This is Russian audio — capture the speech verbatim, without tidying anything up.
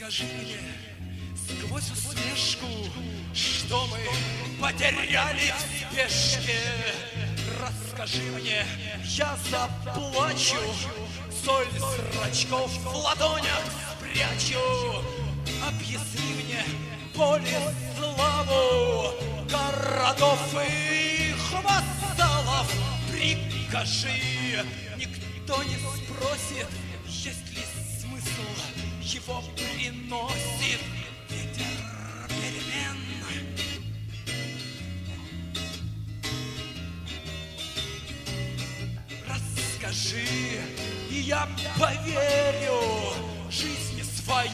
Скажи мне сквозь усмешку, что мы потеряли в спешке. Расскажи мне, я заплачу, соль зрачков в ладонях спрячу. Объясни мне боль и славу городов и их вассалов. Прикажи, никто не спросит, есть ли смысл его приносит ветер перемен. Расскажи, и я поверю,